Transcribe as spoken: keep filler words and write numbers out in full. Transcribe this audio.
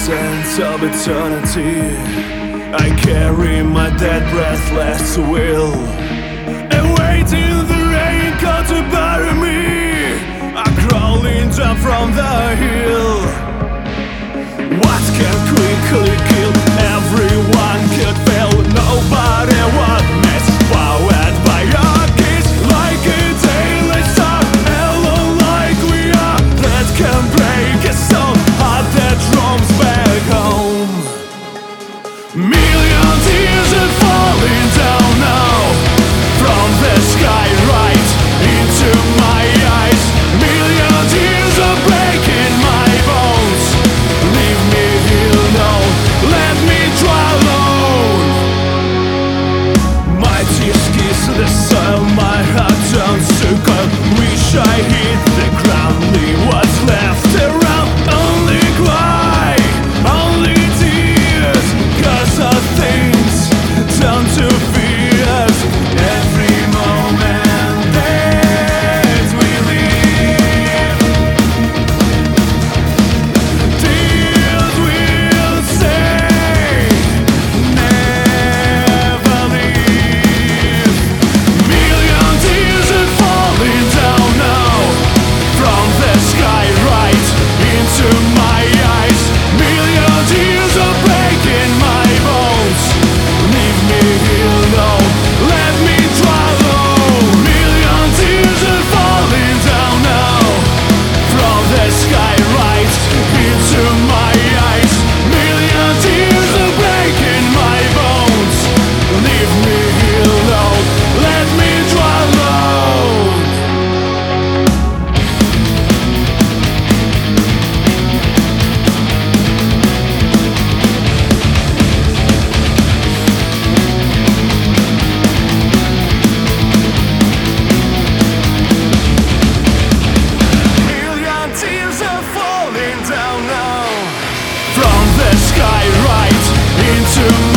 sense of eternity. I carry my dead breathless will, awaiting the raincoat to bury me. I'm crawling down from the hill. What can quickly kill? Everyone could fail. Nobody was missed. Powered by your kiss, like a daily star, alone like we are. That can break a soul. Heart that roams back home. Million tears are falling down now from the sky right into my eyes. Million tears are breaking my bones. Leave me here now, let me try alone. My tears kiss the soil, my heart turns to cold. Wish I hit the ground, leave what's left around. Only cry, only tears, cause of things turn to fears. Every moment that we live, tears will say never leave. Million tears are falling down now from the sky right into my eyes. Million tears are breaking my bones. Leave me here now, let me try alone. Million tears are falling down now from the sky right into my eyes. Million tears are breaking my bones. Leave me here now, let me try alone. Million tears are falling down now from the sky right into